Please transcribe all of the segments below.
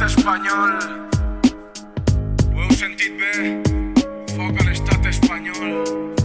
espanyol. Ho heu sentit bé? Foc a l'estat espanyol.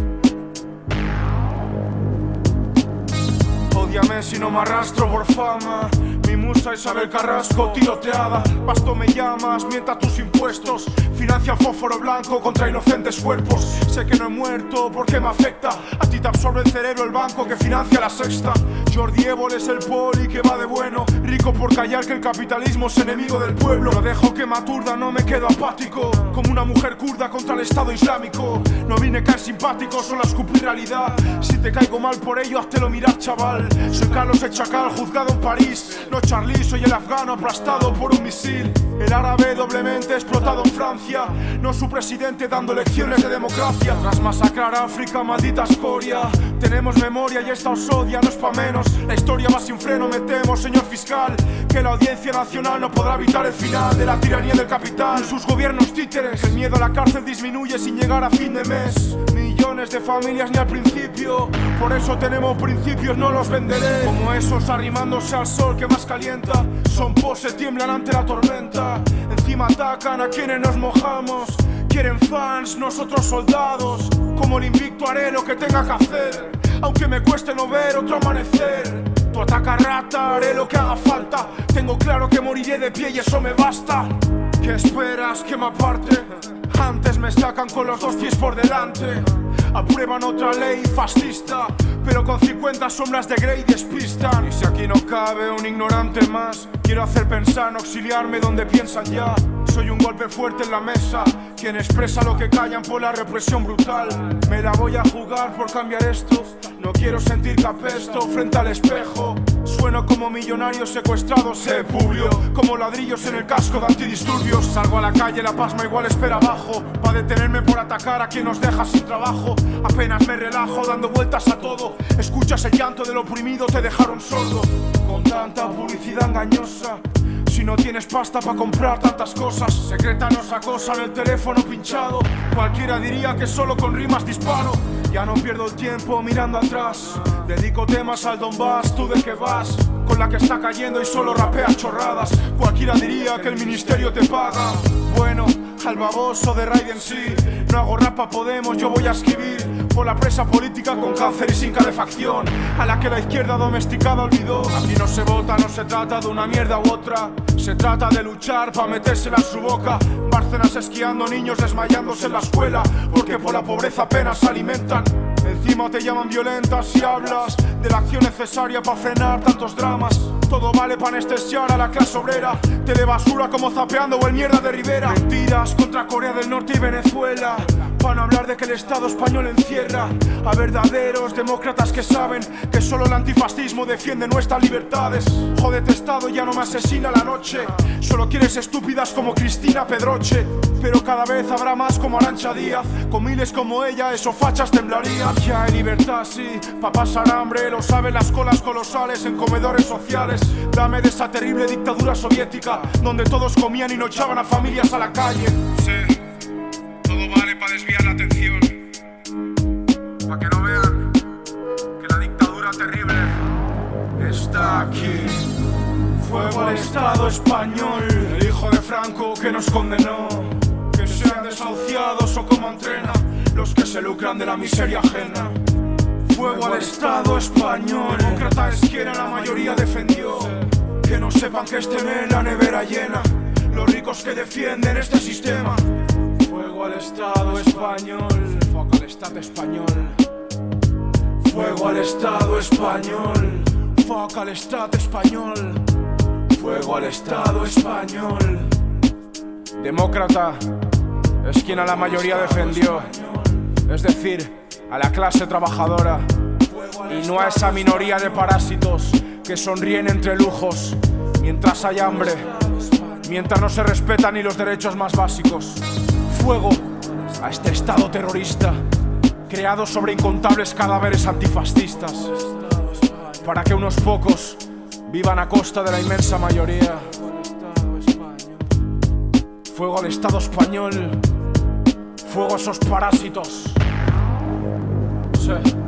Ódiame si no me arrastro por fama. Mi musa Isabel Carrasco tiroteada. Pasto me llamas, mienta tus impuestos. Financia fósforo blanco contra inocentes cuerpos. Sé que no he muerto porque me afecta. A ti te absorbe el cerebro el banco que financia la sexta. Jordi Évole es el poli que va de bueno. Rico por callar que el capitalismo es enemigo del pueblo. No dejo que me aturda, no me quedo apático. Como una mujer kurda contra el Estado Islámico. No vine a caer simpático, solo a escupir realidad. Si te caigo mal por ello, háztelo mirar, chaval. Soy Carlos el Chacal, juzgado en París. No Charlie, soy el afgano aplastado por un misil. El árabe doblemente explotado en Francia. No su presidente dando lecciones de democracia. Tras masacrar a África, maldita escoria. Tenemos memoria y esta os odia, no es pa' menos. La historia va sin freno, me temo, señor fiscal. Que la audiencia nacional no podrá evitar el final de la tiranía del capital. Sus gobiernos títeres. El miedo a la cárcel disminuye sin llegar a fin de mes. Millones de familias ni al principio. Por eso tenemos principios, no los venderé. Como esos arrimándose al sol que más calienta. Son pose, tiemblan ante la tormenta. Encima atacan a quienes nos mojamos. Quieren fans, nosotros soldados. Como el invicto haré lo que tenga que hacer. Aunque me cueste no ver otro amanecer. Tú ataca rata, haré lo que haga falta. Tengo claro que moriré de pie y eso me basta. ¿Qué esperas que me aparte? Antes me sacan con los dos pies por delante. Aprueban otra ley fascista, pero con 50 sombras de Grey despistan. Y si aquí no cabe un ignorante más, quiero hacer pensar, no auxiliarme donde piensan ya. Soy un golpe fuerte en la mesa, quien expresa lo que callan por la represión brutal. Me la voy a jugar por cambiar esto. No quiero sentir que apesto frente al espejo. Sueno como millonario secuestrado, se publió. Como ladrillos en el casco de antidisturbios. Salgo a la calle, la pasma igual espera abajo. Pa' detenerme por atacar a quien nos deja sin trabajo. Apenas me relajo dando vueltas a todo. Escuchas el llanto del oprimido, te dejaron sordo. Con tanta publicidad engañosa. Si no tienes pasta para comprar tantas cosas. Secreta nos acosan el teléfono pinchado. Cualquiera diría que solo con rimas disparo. Ya no pierdo el tiempo mirando atrás. Dedico temas al Donbass, ¿tú de qué vas? Con la que está cayendo y solo rapeas chorradas. Cualquiera diría que el ministerio te paga. Bueno, al baboso de Raiden sí. No hago rap pa' Podemos, yo voy a escribir por la presa política con cáncer y sin calefacción. A la que la izquierda domesticada olvidó. Aquí no se vota, no se trata de una mierda u otra. Se trata de luchar pa' metérsela en su boca. Bárcenas esquiando, niños desmayándose en la escuela. Porque por la pobreza apenas se alimentan. Encima te llaman violenta si hablas de la acción necesaria para frenar tantos dramas. Todo vale para anestesiar a la clase obrera. Telebasura como Zapeando o el mierda de Rivera. Mentiras contra Corea del Norte y Venezuela. Para no hablar de que el Estado español encierra a verdaderos demócratas que saben que solo el antifascismo defiende nuestras libertades. Jódete Estado, ya no me asesina la noche. Solo quieres estúpidas como Cristina Pedroche. Pero cada vez habrá más como Arantxa Díaz. Con miles como ella, esos fachas temblarían. Ya hay libertad, sí, pa' pasar hambre. Lo saben las colas colosales en comedores sociales. Dame de esa terrible dictadura soviética, donde todos comían y no echaban a familias a la calle. Sí, todo vale pa' desviar la atención. Pa' que no vean que la dictadura terrible está aquí. Fuego al Estado español, el hijo de Franco que nos condenó. Que sean desahuciados o como entrena los que se lucran de la miseria ajena. Fuego al Estado español, demócratas quien a la mayoría defendió. Que no sepan que es tener la nevera llena, los ricos que defienden este sistema. Fuego al Estado español, fuego al Estado español. Fuego al Estado español, fuego al Estado español. Fuego al Estado español. Demócrata es quien a la mayoría defendió, es decir, a la clase trabajadora, y no a esa minoría de parásitos que sonríen entre lujos mientras hay hambre, mientras no se respetan ni los derechos más básicos. Fuego a este Estado terrorista creado sobre incontables cadáveres antifascistas, para que unos pocos vivan a costa de la inmensa mayoría. Fuego al Estado español, fuego a esos parásitos. Sí.